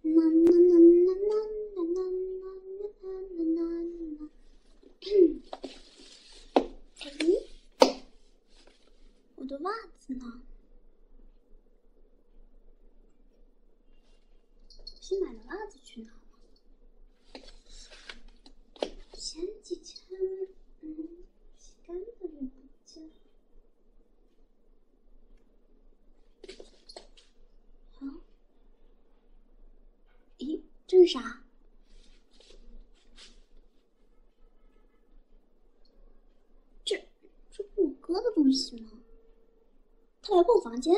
我的袜子呢？新买的袜子去哪了？前几天，洗干的也不见了。啊？咦，这是啥？这不是我哥的东西吗？他来过我房间？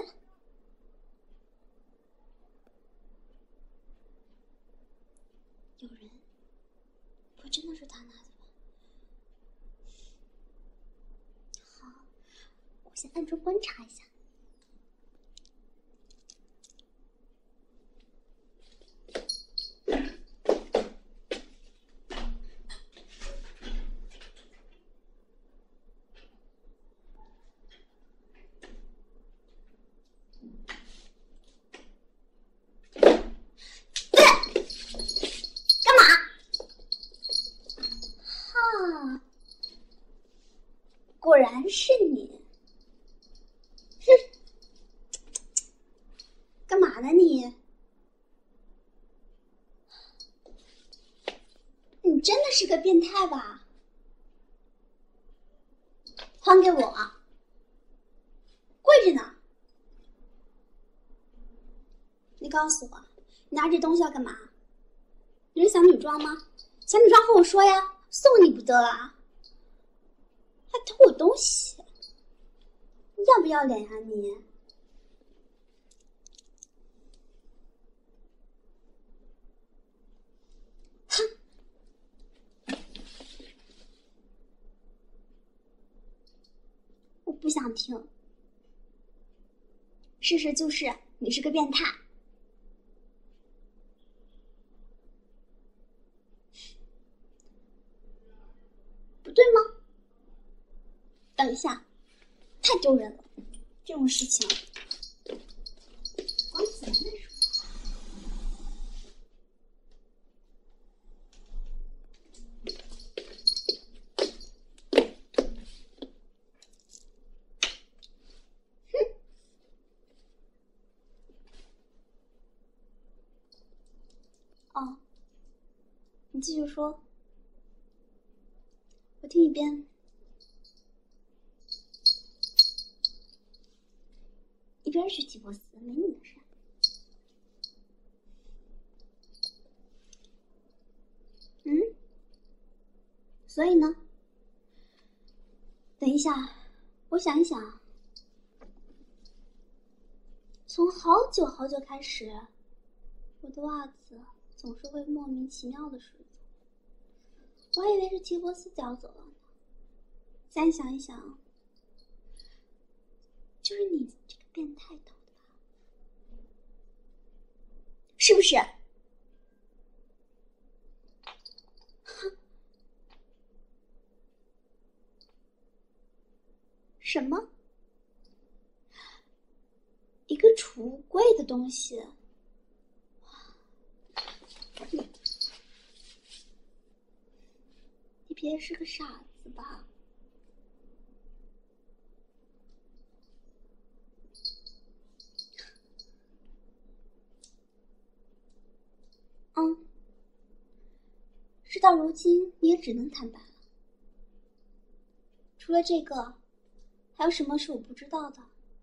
有人？不真的是他拿的吧？好，我先暗中观察一下。果然是你，哼！干嘛呢你？你真的是个变态吧？还给我，贵着呢。你告诉我，你拿这东西要干嘛？你是想女装吗？想女装和我说呀，送你不得啊！还偷我东西，你要不要脸呀你？哼！我不想听。事实就是你是个变态。不对吗？等一下，太丢人了，这种事情光自然的说。哦，你继续说，我听一遍。一边去提波斯，没你的事。所以呢？等一下，我想一想。从好久好久开始，我的袜子总是会莫名其妙的水走，我还以为是提波斯叼走了呢。再想一想，就是你这个变态偷的吧？是不是？什么？一个橱柜的东西？你别是个傻子吧？事到如今，你也只能坦白了。除了这个，还有什么是我不知道的？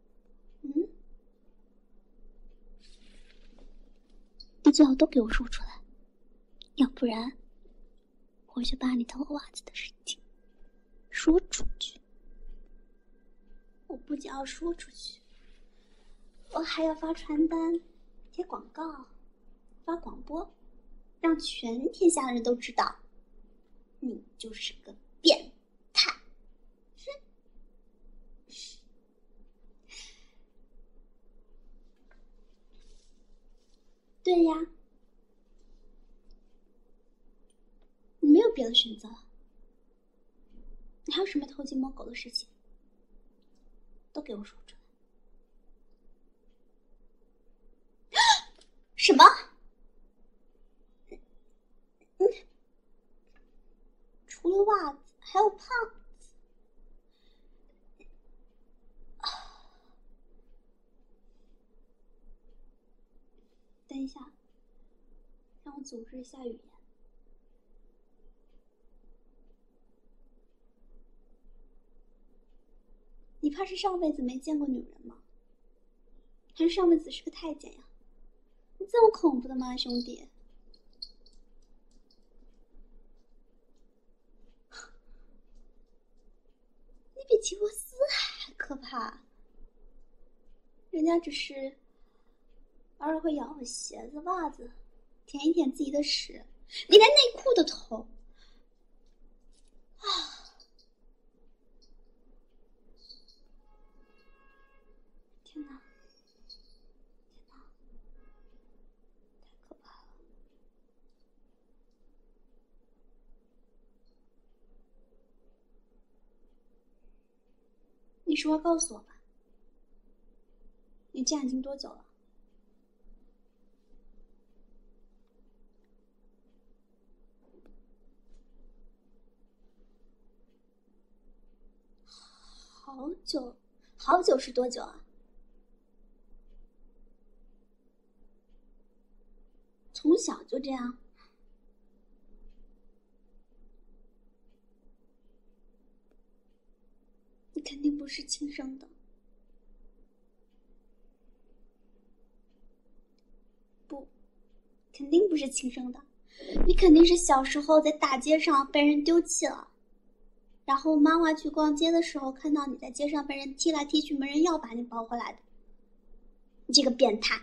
你最好都给我说出来，要不然我就把你偷袜子的事情说出去。我不仅要说出去，我还要发传单、贴广告、发广播，让全天下的人都知道，你就是个变态。哼！对呀，你没有别的选择了。你还有什么偷鸡摸狗的事情，都给我说出来。什么？ 袜子，还有胖子。等一下，让我组织一下语言。你怕是上辈子没见过女人吗？还是上辈子是个太监呀？你这么恐怖的吗，兄弟？你比齐沃斯还可怕。人家只是偶尔会咬咬鞋子、袜子，舔一舔自己的屎，你连内裤都偷啊！天哪，天哪，太可怕了！你实话告诉我吧，你这样已经多久了？好久，好久是多久啊？从小就这样？你肯定不是亲生的。不，肯定不是亲生的。你肯定是小时候在大街上被人丢弃了，然后妈妈去逛街的时候看到你在街上被人踢来踢去，没人要，把你抱回来的。你这个变态！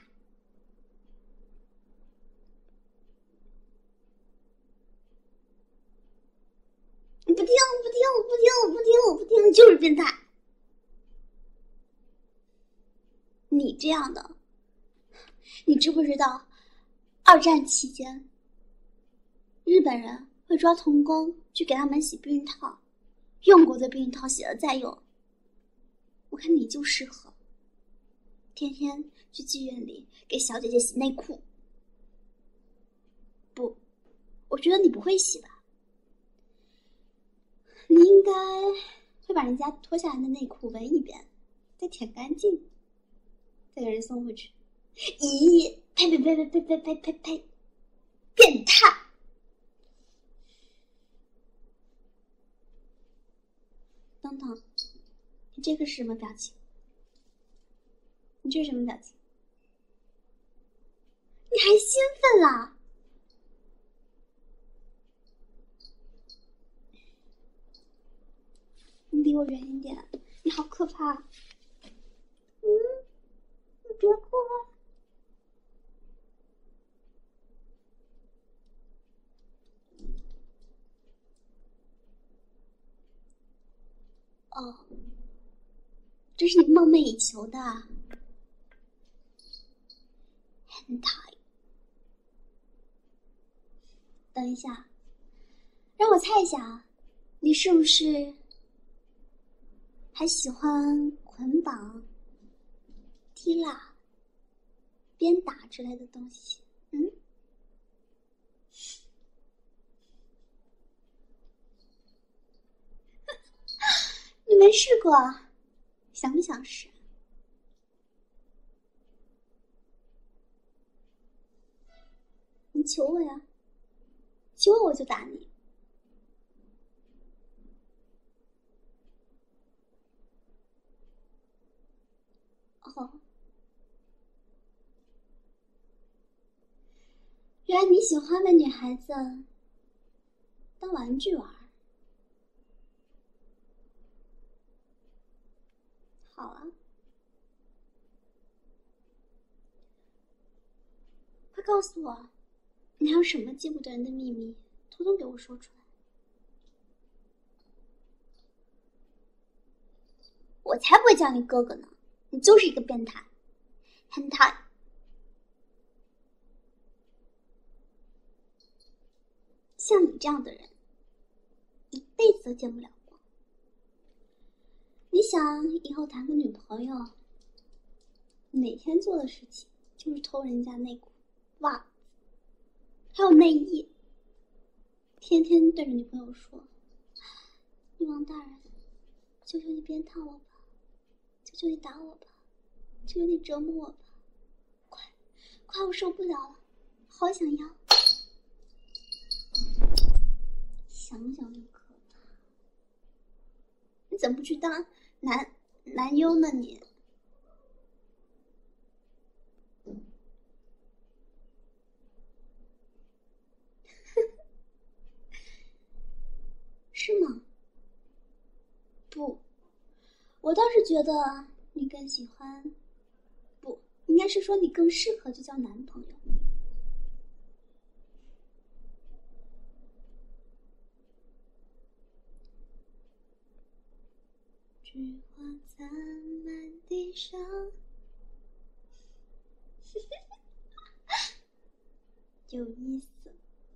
你不听，你就是变态！你这样的，你知不知道，二战期间，日本人会抓童工去给他们洗避孕套，用过的避孕套洗了再用。我看你就适合，天天去妓院里给小姐姐洗内裤。不，我觉得你不会洗吧？你应该会把人家脱下来的内裤闻一遍，再舔干净，再给人送回去。咦，呸！变态！等等，你这个是什么表情？你这是什么表情？你还兴奋啦？你离我远一点，你好可怕！你别哭了。哦，这是你梦寐以求的hentai。等一下，让我猜一下，你是不是还喜欢捆绑、踢拉、鞭打之类的东西？嗯？你没试过，想不想试？你求我呀，求我就打你。哦，原来你喜欢的女孩子当玩具玩。好啊，快告诉我，你还有什么见不得人的秘密，统统给我说出来。我才不会叫你哥哥呢，你就是一个变态hentai。像你这样的人，一辈子都见不了光。你想以后谈个女朋友，每天做的事情就是偷人家内裤、袜子，还有内衣，天天对着女朋友说：“ 女王大人，求求你鞭挞我吧，求求你打我吧，求求你折磨我吧，快，我受不了了，好想要，想想就可怕。你怎么不去当男优呢你？是吗？不，我倒是觉得你更喜欢，不，应该是说你更适合去交男朋友。菊花残满地上，有意思。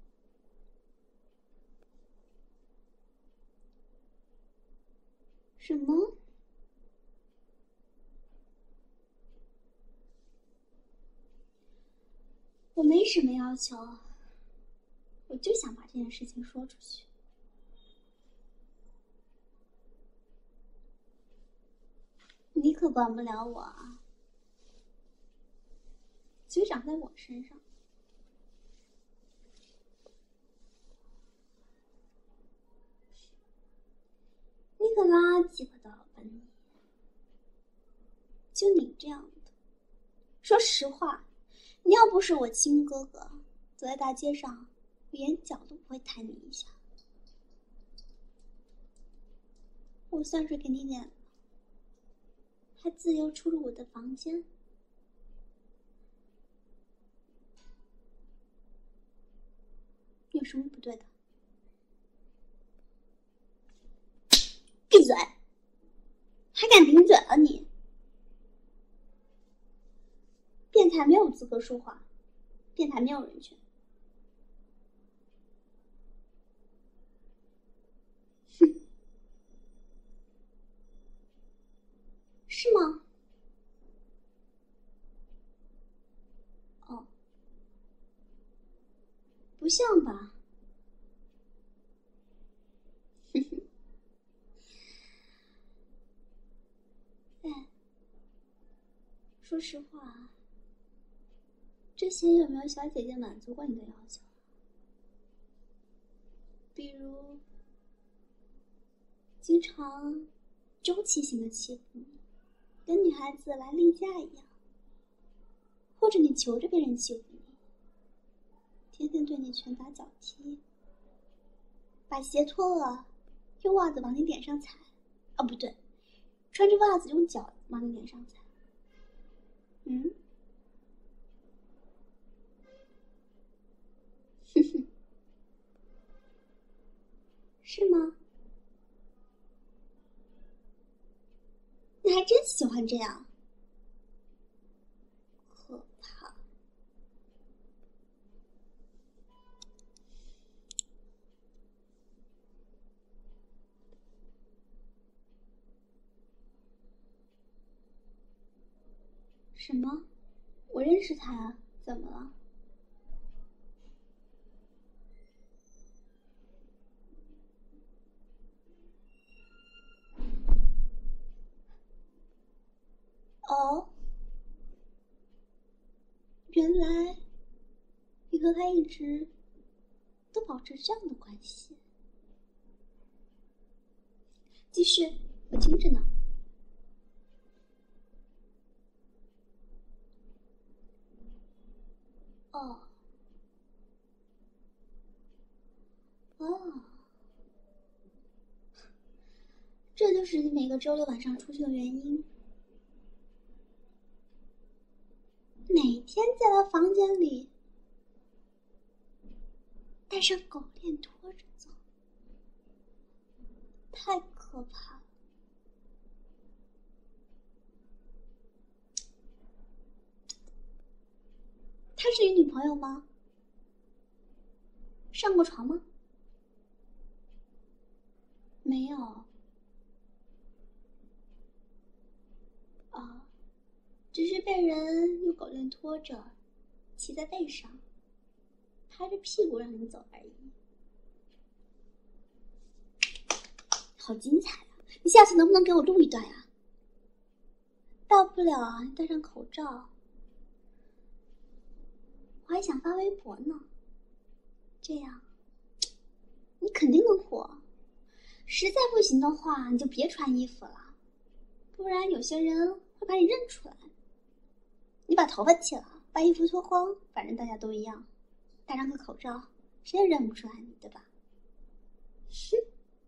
什么？我没什么要求，我就想把这件事情说出去。你可管不了我啊！嘴长在我身上。你可垃圾不到吧你！就你这样的，说实话，你要不是我亲哥哥，走在大街上，我眼角都不会抬你一下。我算是给你脸了，还自由出入我的房间。有什么不对的？闭嘴！还敢顶嘴了你？变态没有资格说话，变态没有人权。哼，是吗？哦，不像吧？哼哼。哎，说实话，之前有没有小姐姐满足过你的要求？比如，经常周期性的欺负你，跟女孩子来例假一样，或者你求着别人欺负你，天天对你拳打脚踢，把鞋脱了，用袜子往你脸上踩，哦不对，穿着袜子用脚往你脸上踩。嗯，哼哼，是吗？你还真喜欢这样，可怕。什么？我认识他啊？怎么了？哦，原来你和他一直都保持这样的关系。继续，我听着呢。哦，哦，这就是你每个周六晚上出去的原因。每天在他房间里带上狗链拖着走，太可怕了。她是你女朋友吗？上过床吗？没有。哦，只是被人用狗链拖着，骑在背上，拍着屁股让你走而已。 好精彩啊！你下次能不能给我录一段呀？大不了啊，你戴上口罩。我还想发微博呢，这样你肯定能火。实在不行的话，你就别穿衣服了，不然有些人会把你认出来。你把头发剃了，把衣服脱光，反正大家都一样，戴上个口罩，谁也认不出来你，对吧？哼。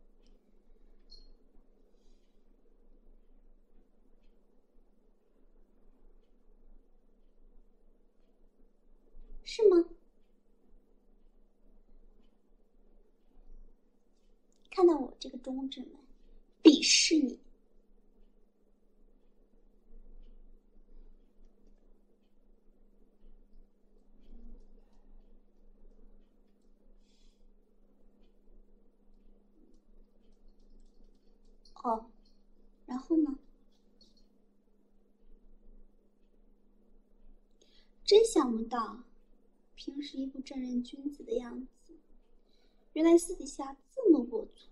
是吗？看到我这个中指没？鄙视你！哦，然后呢？真想不到，平时一副正人君子的样子，原来私底下这么龌龊。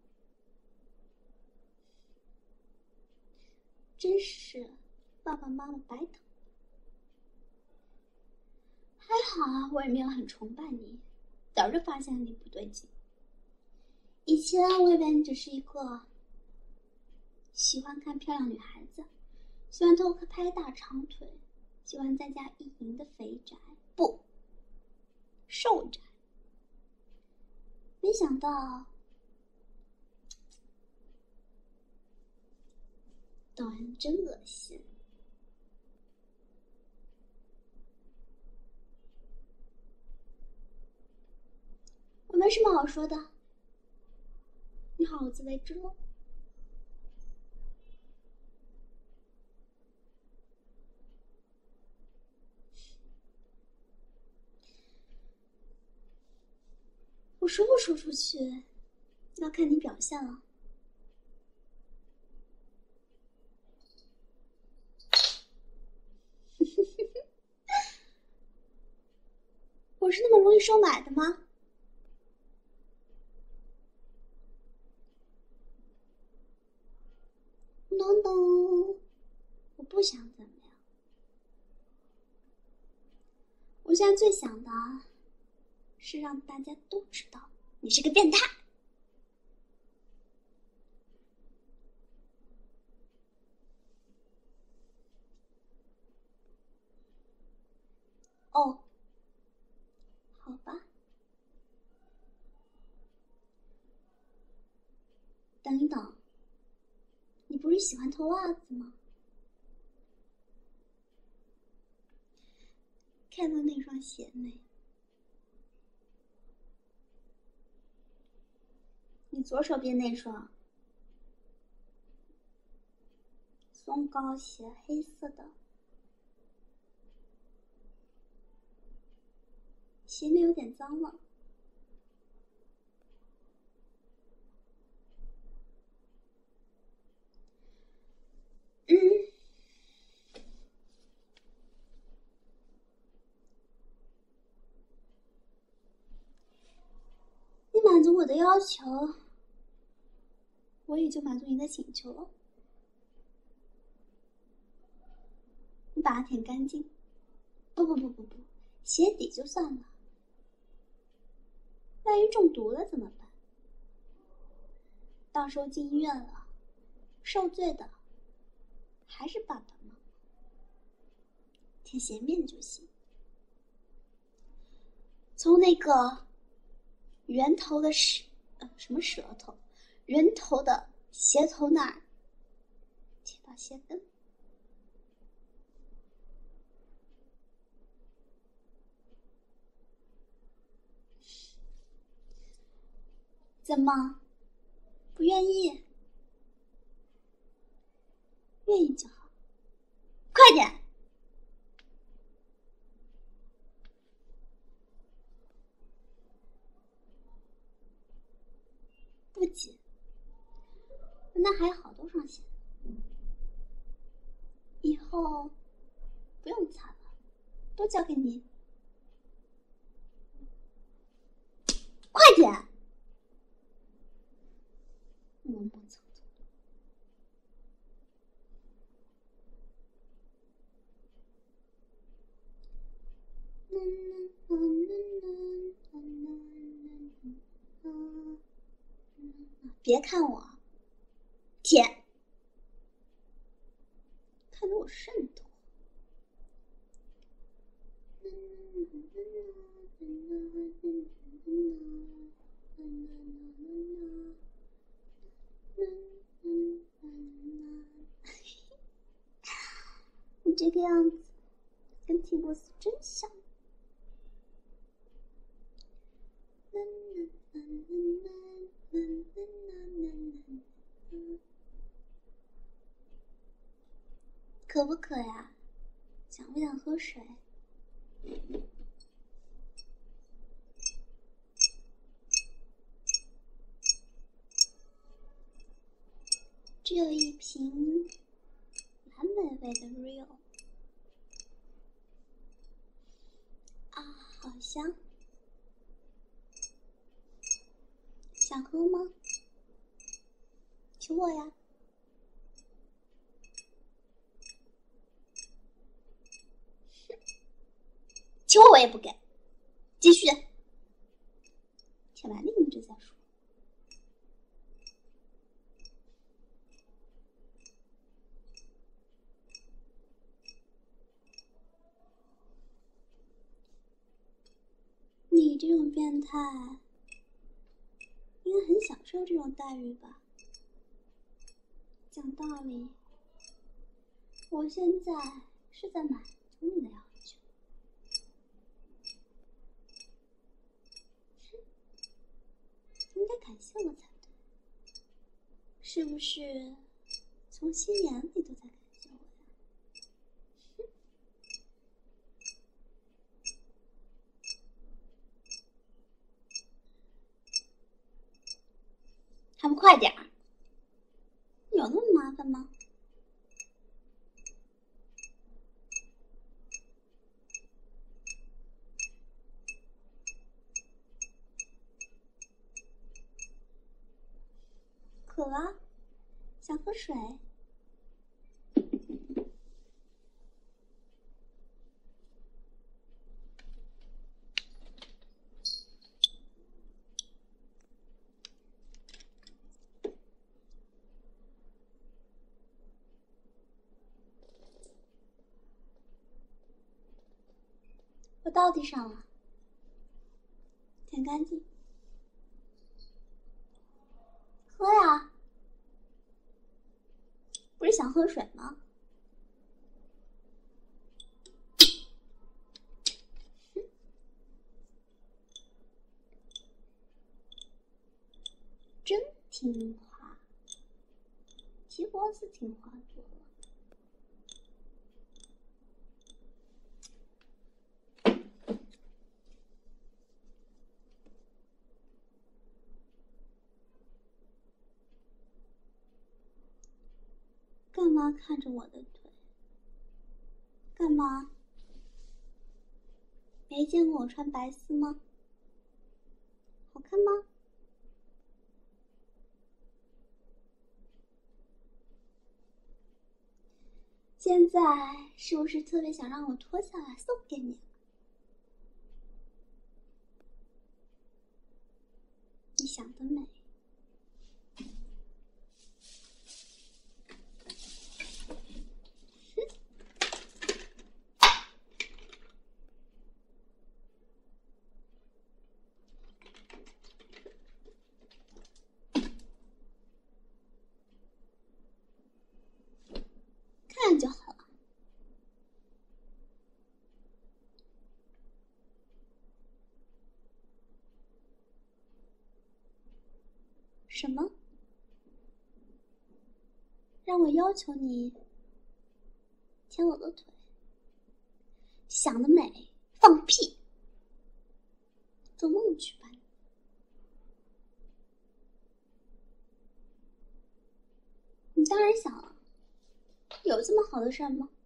真是爸爸妈妈白疼。还好啊，我也没有很崇拜你，早就发现你不对劲。以前我以为你只是一个喜欢看漂亮女孩子，喜欢偷拍大长腿，喜欢在家意淫的肥宅，不，瘦宅。没想到，导人真恶心。我没什么好说的，你好自为之喽。我说不说出去，要看你表现了。我是那么容易收买的吗？No， 我不想怎么样。我现在最想的是让大家都知道你是个变态。哦，好吧。等一等，你不是喜欢脱袜子吗？看到那双鞋没？你左手边那双松糕鞋，黑色的，鞋面有点脏了。你满足我的要求，我也就满足你的请求了。你把它舔干净。不，鞋底就算了，万一中毒了怎么办？到时候进医院了，受罪的还是爸爸妈妈。舔鞋面就行，从那个圆头的什么舌头，人头的鞋头那儿贴到鞋跟。怎么不愿意？愿意就好，快点！不急，那还有好多双鞋，以后不用擦了，都交给你。快点！么么。 别看我，舔，看得我瘆得慌。你这个样子跟提波斯真像。渴不渴呀？想不想喝水？这有一瓶蓝莓味的 Rio 啊，好香！想喝吗？求我呀！求我也不给。继续，舔完另一只再说。你这种变态，应该很享受这种待遇吧？讲道理，我现在是在满足你的要求。应该感谢我才对，是不是？从心眼里都在感谢我呀？还不快点儿！有那么麻烦吗？渴啊，想喝水。我到地上了，舔干净。喝呀！不是想喝水吗？真听话，提波斯听话多了。干嘛看着我的腿？干嘛？没见过我穿白丝吗？好看吗？现在是不是特别想让我脱下来送给你？你想得美。看就好了。什么？让我要求你舔我的腿？想得美！放屁！做梦去吧！你当然想了，有这么好的事儿吗？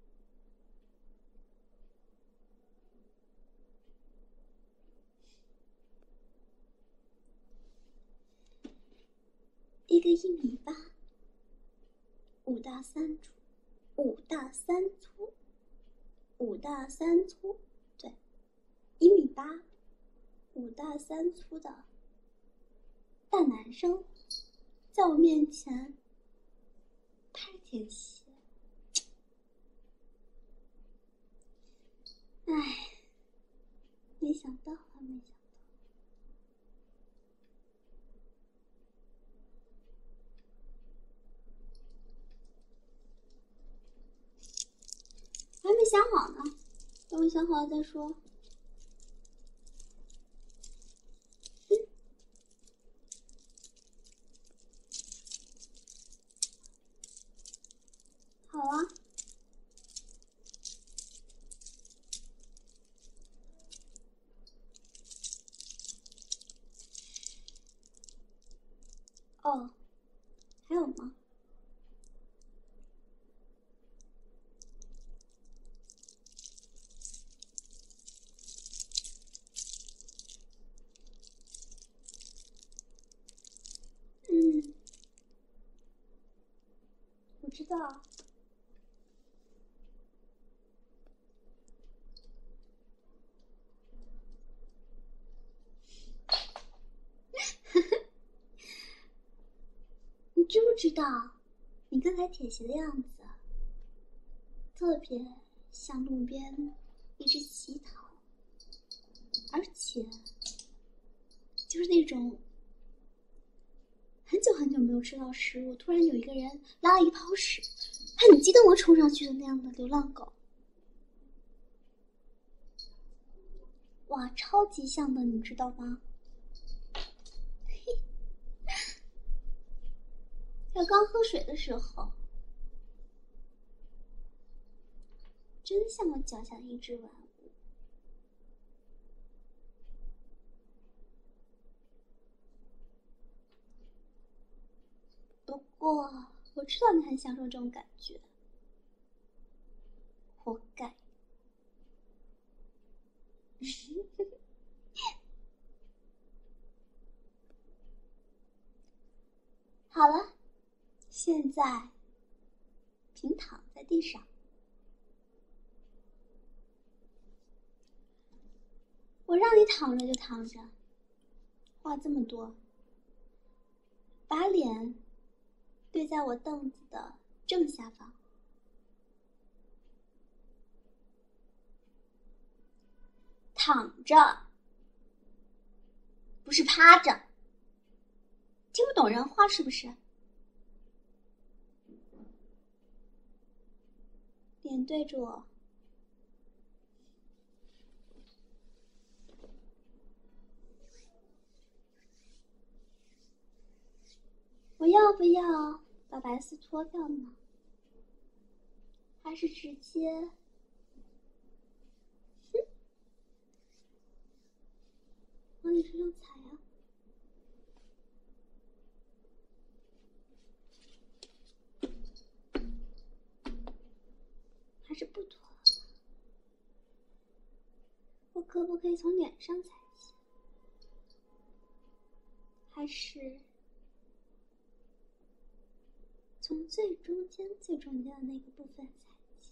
一个1.8米，5大3粗，5大3粗，5大3粗，对 1米8，5大3粗的大男生，在我面前拍着舔鞋。唉，没想到啊，没想到。我还没想好呢，等我想好了再说。好啊。哦，还有吗？我知道。你知不知道，你刚才舔鞋的样子，特别像路边一只乞讨，而且就是那种很久很久没有吃到食物，突然有一个人拉了一泡屎，很激动地冲上去的那样的流浪狗。哇，超级像的，你知道吗？才刚喝水的时候，真像我脚下的一只玩物。不过我知道你很享受这种感觉，活该。好了，现在平躺在地上，我让你躺着就躺着，话这么多，把脸对在我凳子的正下方。躺着，不是趴着。听不懂人话是不是？脸对着我。我要不要把白丝脱掉呢？还是直接往你身上踩啊？还是不脱？我可不可以从脸上踩起？还是从最中间的那个部分踩起？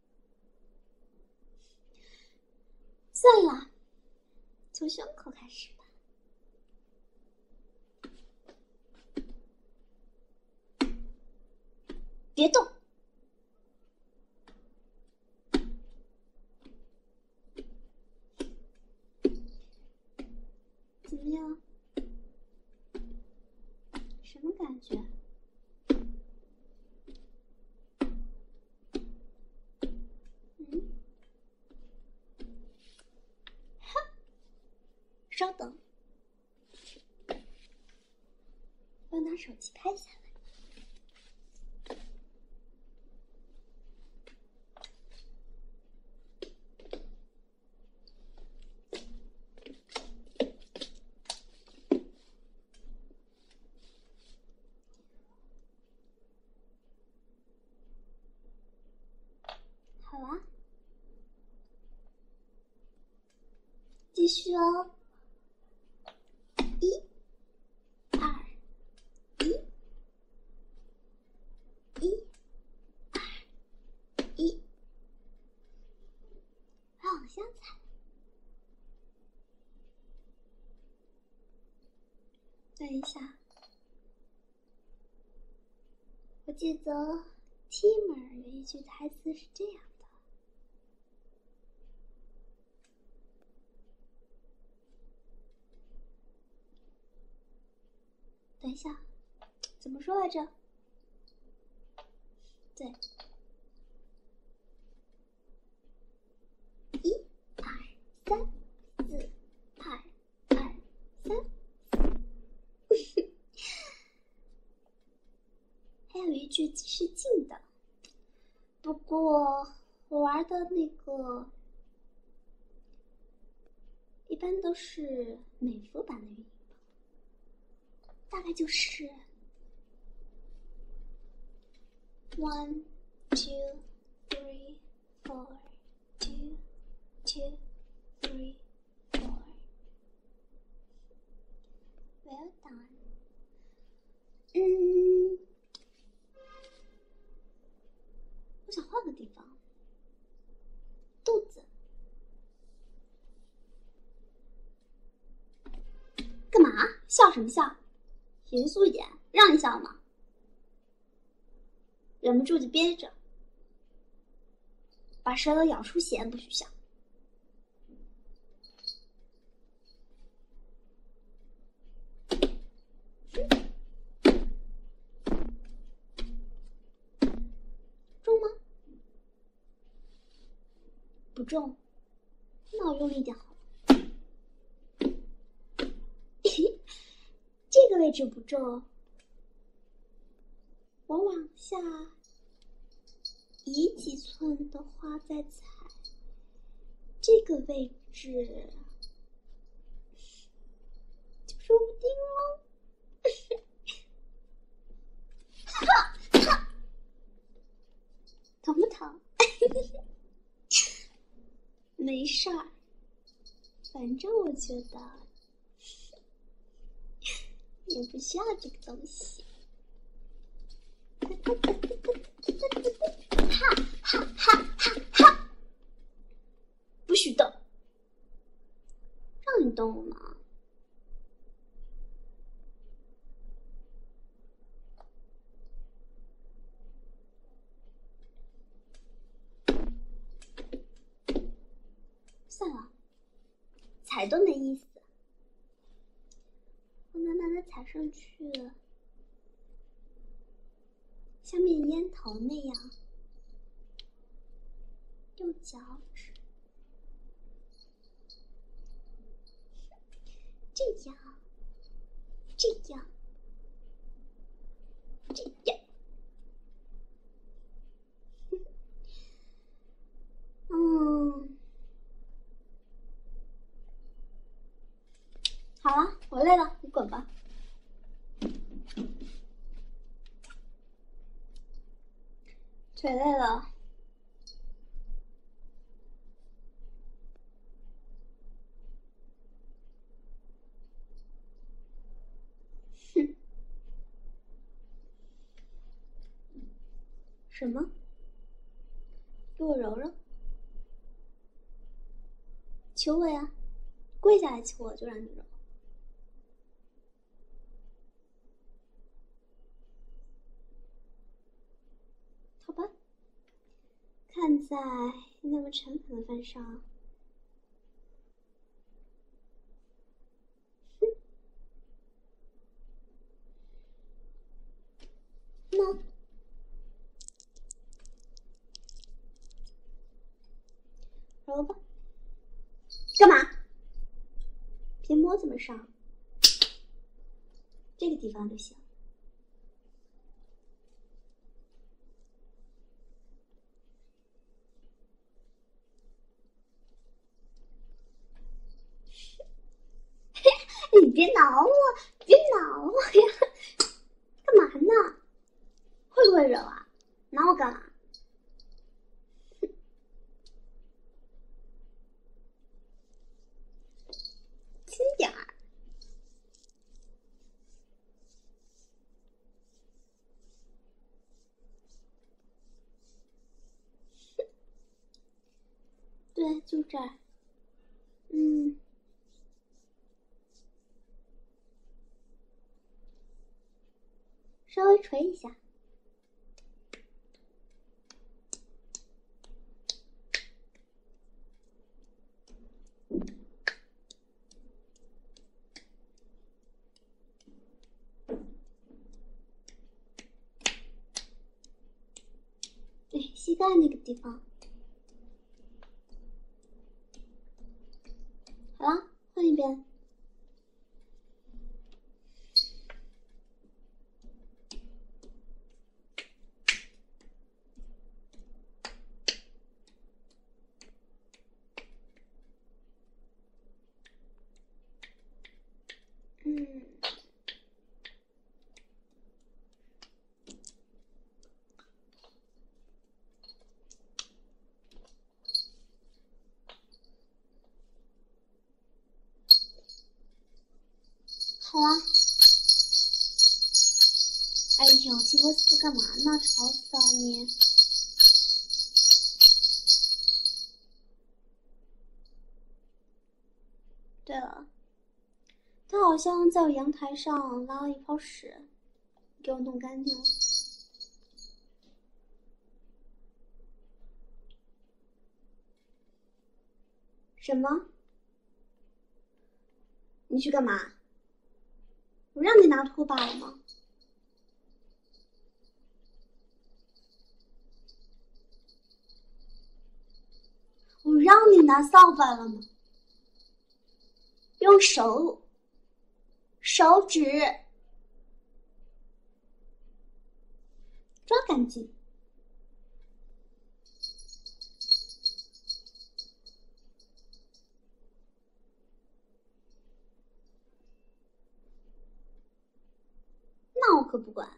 算了，从胸口开始吧。别动。怎么样？什么感觉？稍等，我要拿手机拍下来。好啦，继续哦。1、2、1、1、2、1，往下踩。 等一下，我记得 Timur 有一句台词是这样的。等一下，怎么说来着？对，1、2、3、4、2、2、3。还有一句即是近的，不过我玩的那个一般都是美服版的语音吧，大概就是1 2 3 4 2 2 3 4 Well done。我想换个地方。肚子。干嘛？笑什么笑？严肃一点，让你笑吗？忍不住就憋着，把舌头咬出血，不许笑。重吗？不重，那我用力一点好了。这个位置不重，我往下移几寸的话再踩，这个位置就说不定哦。疼不疼？没事儿，反正我觉得也不需要这个东西。哈哈哈哈哈！不许动，让你动了吗？算了，踩都没意思。我慢慢的踩上去，像面烟头那样，用脚趾，这样，这样，这样。好了，我累了，你滚吧。腿累了。哼。什么？给我揉揉。求我呀，跪下来求我就让你揉。好吧，看在你那么诚恳的份上，那揉吧。干嘛？别摸怎么上？这个地方就行。你别挠我，别挠我呀！干嘛呢？会不会惹啊？挠我干嘛？轻点儿。对，就这儿。 稍微捶一下。对，膝盖那个地方。好了，换一边。好啊。哎呦，提波斯干嘛呢？吵死了你！对了，他好像在我阳台上拉了一泡屎，给我弄干净了。什么？你去干嘛？我让你拿拖把了吗？我让你拿扫把了吗？用手指抓干净。那我可不管。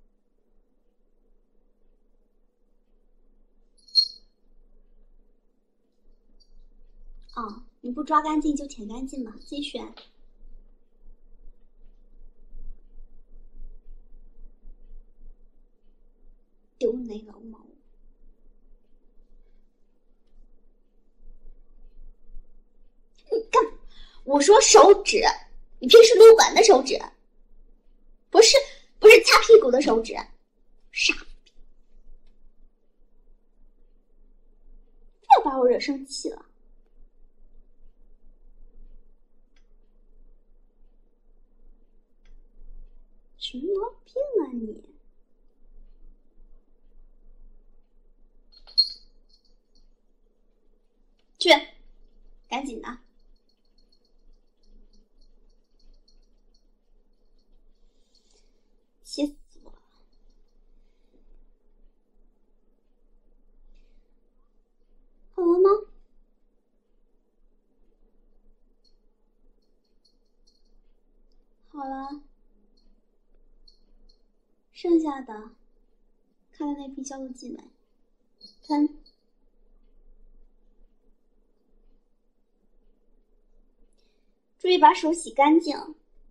哦，你不抓干净就舔干净嘛，自己选。丢那老毛！你干嘛？我说手指，你平时撸管的手指，不是擦屁股的手指，傻逼！不要把我惹生气了。什么毛病啊你！去，赶紧的！气死我了！好了吗？好了，剩下的看了那瓶消毒剂没？喷！注意把手洗干净。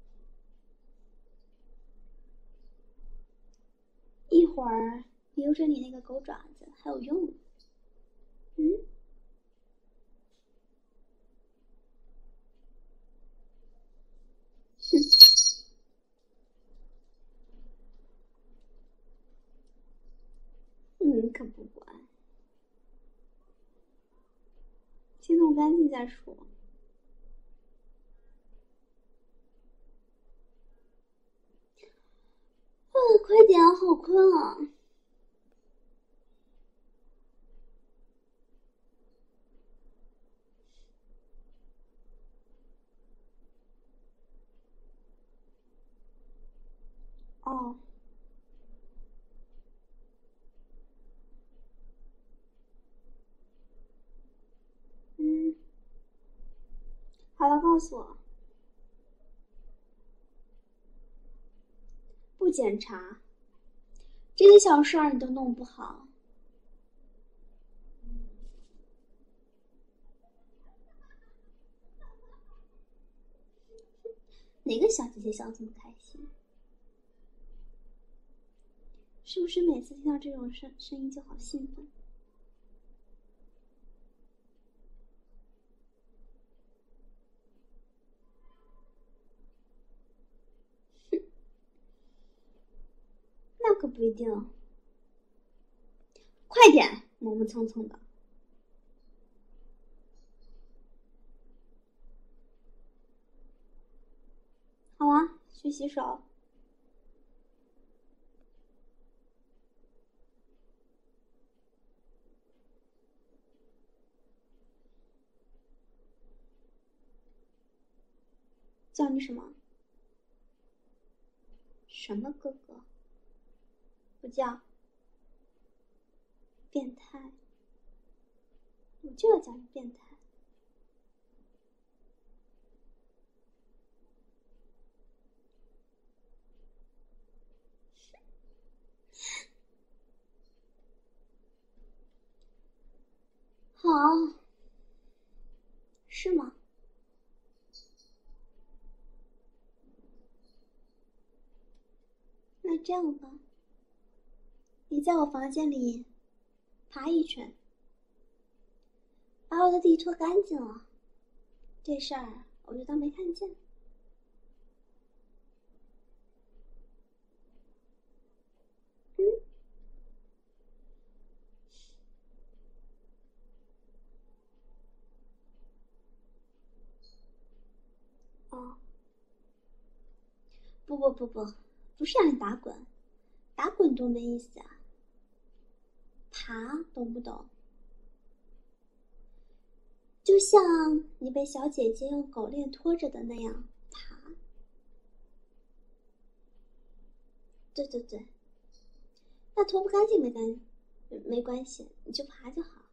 一会儿留着你那个狗爪子还有用。可不管，先弄干净再说。快点，好困啊！哦。好了，告诉我。不检查，这些小事儿你都弄不好。哪个小姐姐笑这么开心？是不是每次听到这种声音就好兴奋？ 可不一定。快点，磨磨蹭蹭的。好啊，去洗手。叫你什么？什么哥哥？不叫。变态。我就要叫你变态。好。是吗？那这样吧，你在我房间里爬一圈，把我的地拖干净了，这事儿我就当没看见。哦，不是让你打滚，打滚多没意思啊。爬，懂不懂？就像你被小姐姐用狗链拖着的那样爬。对，那拖不干净没关系，你就爬就好。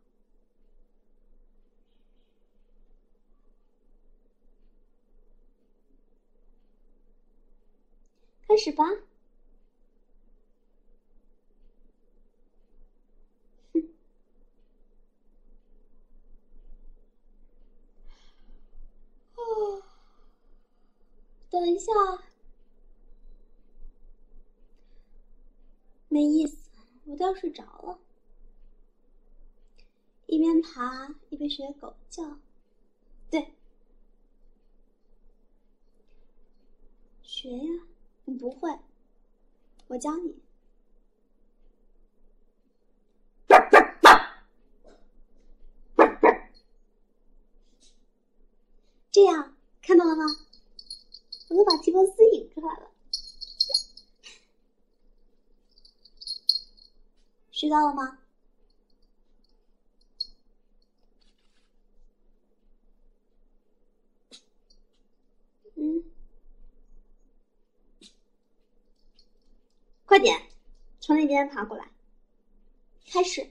开始吧。哦，等一下，没意思，我都要睡着了。一边爬一边学狗叫。对，学呀，你不会，我教你。这样看到了吗？我都把提波斯引出来了。学到了吗？快点，从那边爬过来。开始。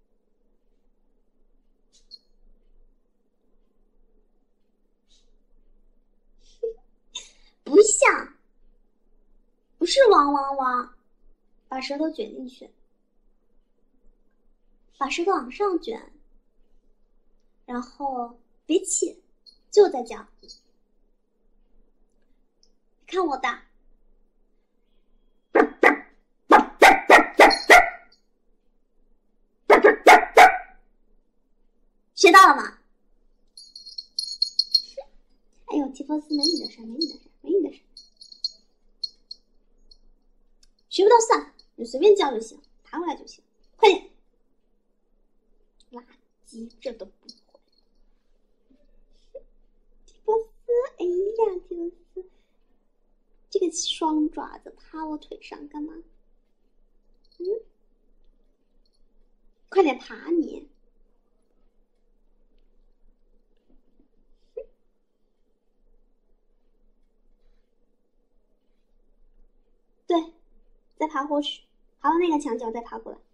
不像，不是汪汪汪，把舌头卷进去，把舌头往上卷，然后别气，就在叫。看我的。学到了吗？哎呦，提波斯没你的事，没你的事，没你的事。学不到算，你随便叫就行，爬过来就行，快点。垃圾，这都不会。提波斯，哎呀，提波斯，这个双爪子趴我腿上干嘛？快点爬你！对，再爬过去，爬到那个墙角再爬过来。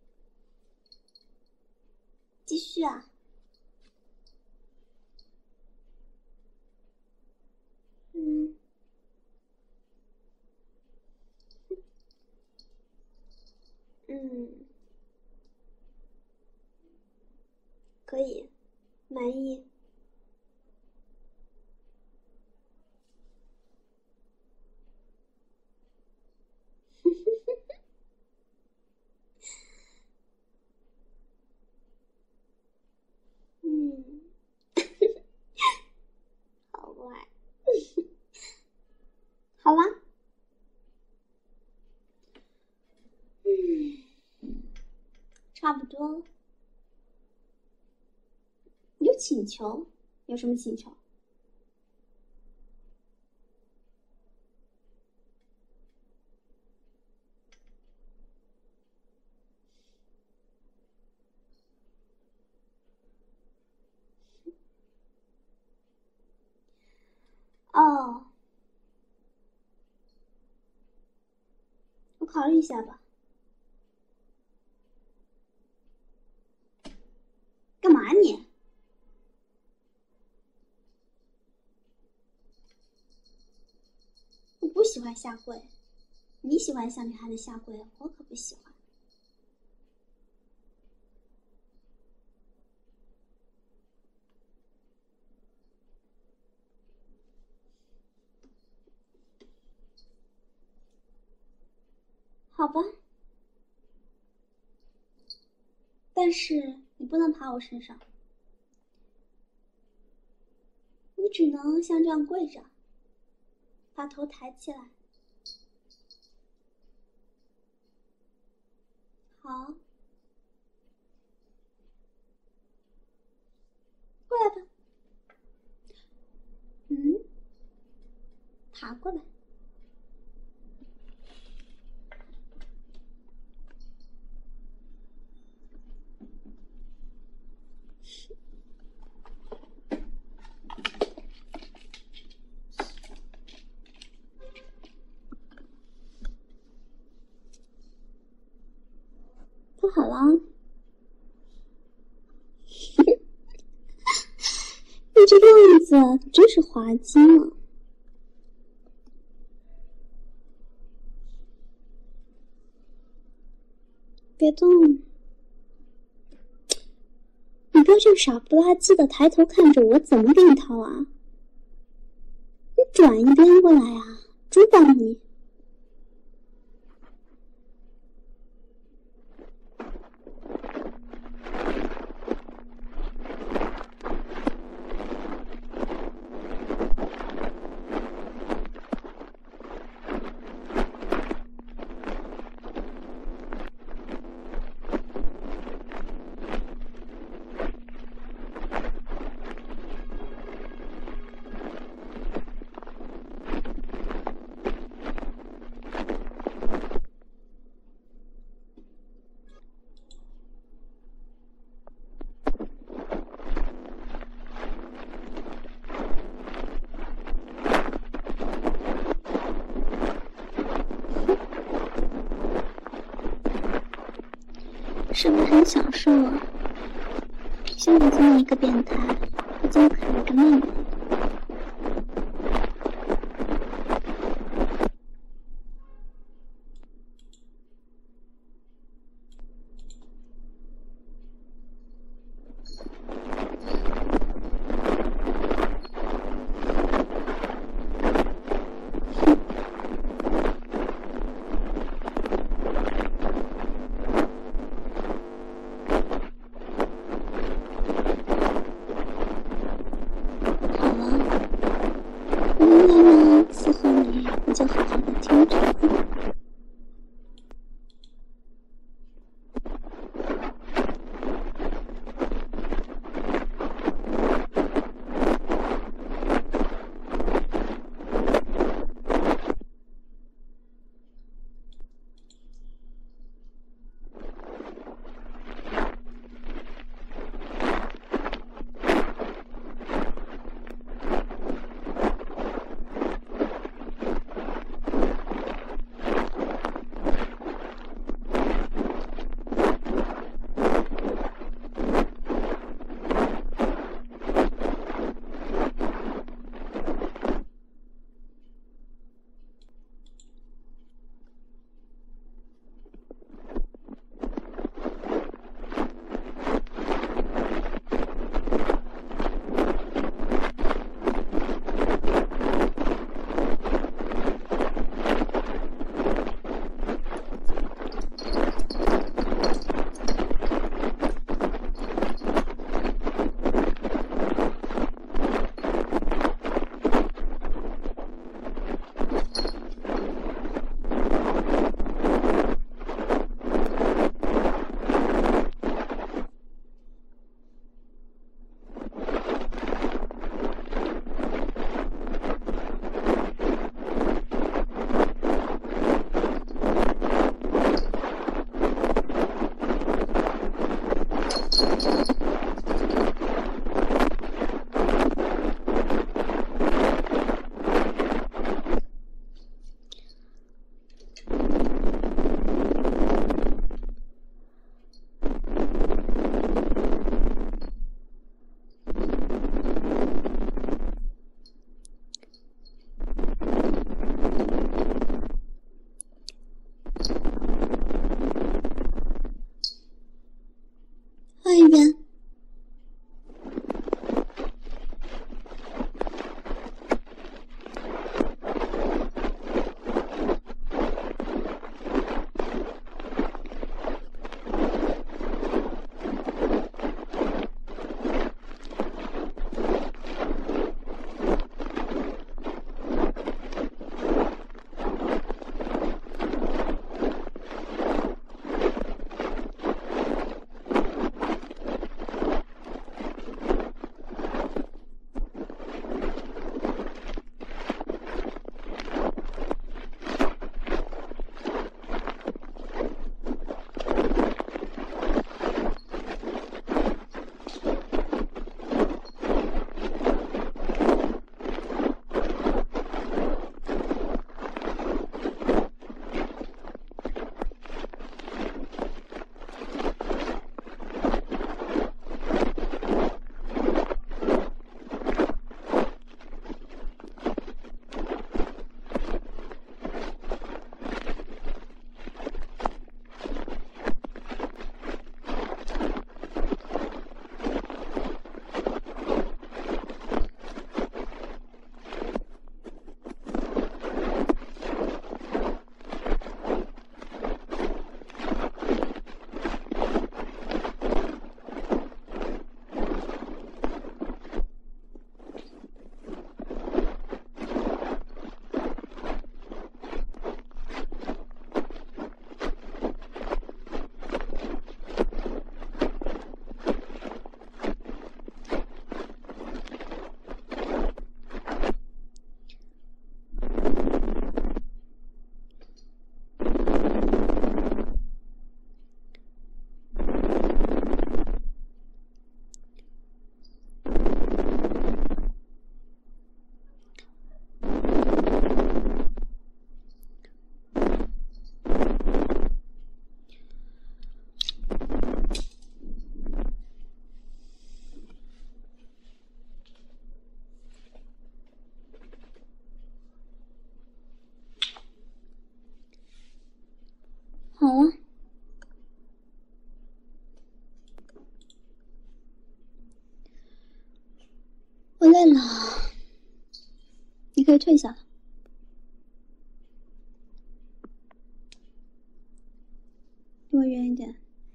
继续啊！可以，满意。好乖。好啦， 差不多了。有请求？有什么请求？哦，我考虑一下吧。干嘛你？我不喜欢下跪，你喜欢小女孩的下跪，我可不喜欢。好吧，但是你不能爬我身上，你只能像这样跪着，把头抬起来。好，过来吧。爬过来。坐好了。你这个样子真是滑稽呢。别动，你不要这样傻不拉几的抬头看着我，怎么给你掏啊？你转一边过来啊，猪吧你！是不是很享受啊？像我这么一个变态，我怎么可能跟妹妹？ 了，我累了，你可以退下了。离我远一点。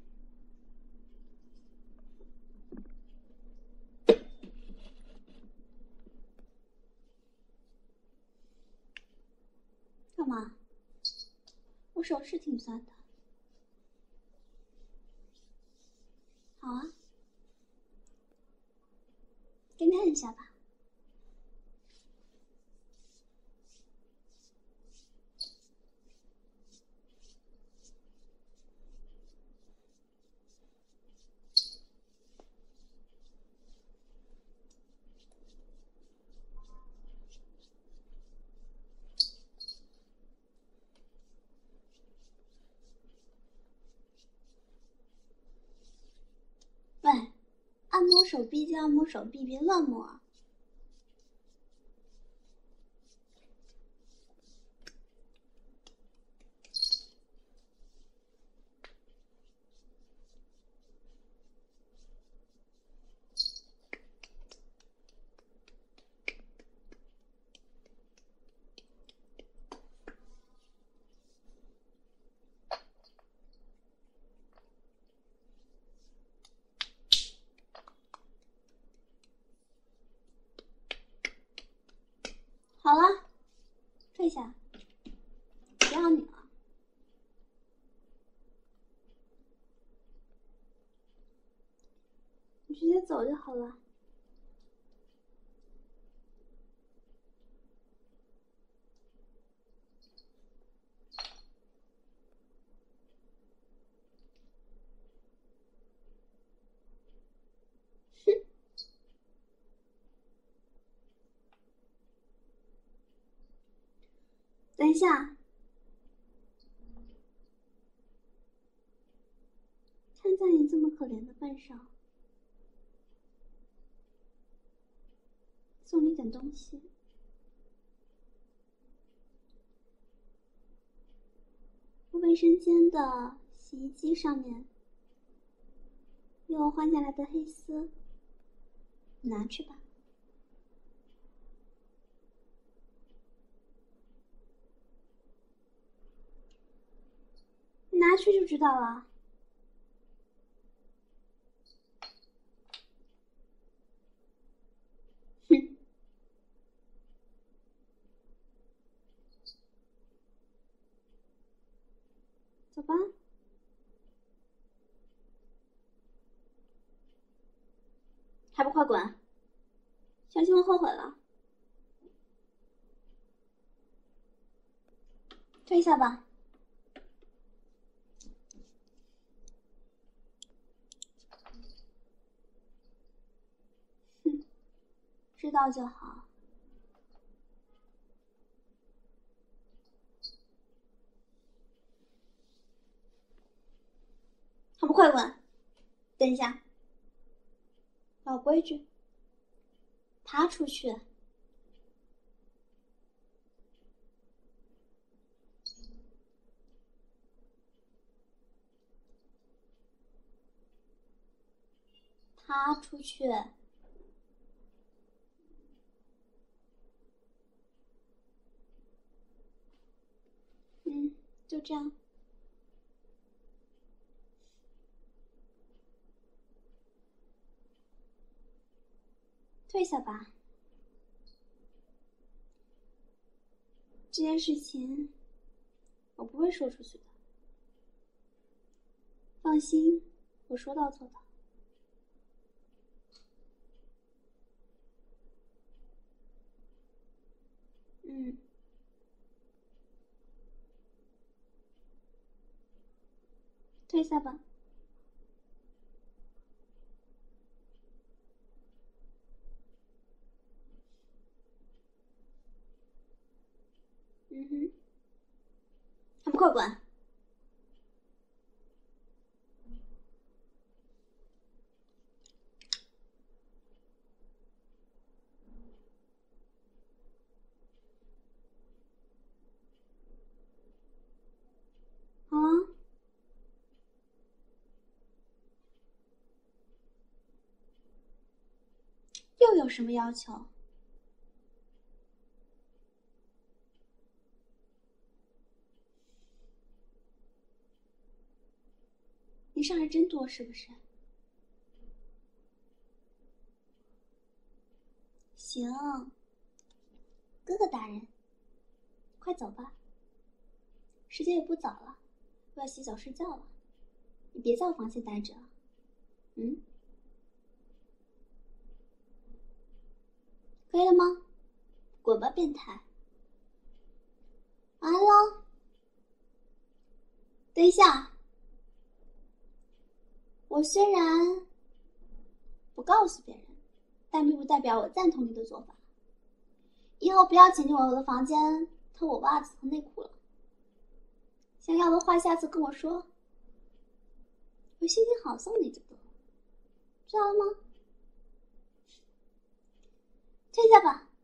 干嘛？我手是挺酸的。好啊，给你按一下吧。喂，按摩手臂就按摩手臂，别乱摸。好了，退下，不要你了。你直接走就好了。哼。等一下，看在你这么可怜的份上，送你点东西。卫生间的洗衣机上面有我换下来的黑丝，拿去吧。拿去就知道了。哼，走吧。还不快滚！小心我后悔了。退下吧。哼，知道就好。还不快滚！等一下，老规矩，爬出去。爬出去。就这样。退下吧。这件事情我不会说出去的。放心，我说到做到。退下吧。还不快滚！好了， 有什么要求。你事儿真多是不是？行，哥哥大人，快走吧，时间也不早了，我要洗澡睡觉了。你别在我房间待着。可以了吗？滚吧，变态！完了，等一下，我虽然不告诉别人，但并不代表我赞同你的做法。以后不要请进我的房间偷我袜子和内裤了。想要的话，下次跟我说，我心情好送你就得了，知道了吗？退下吧。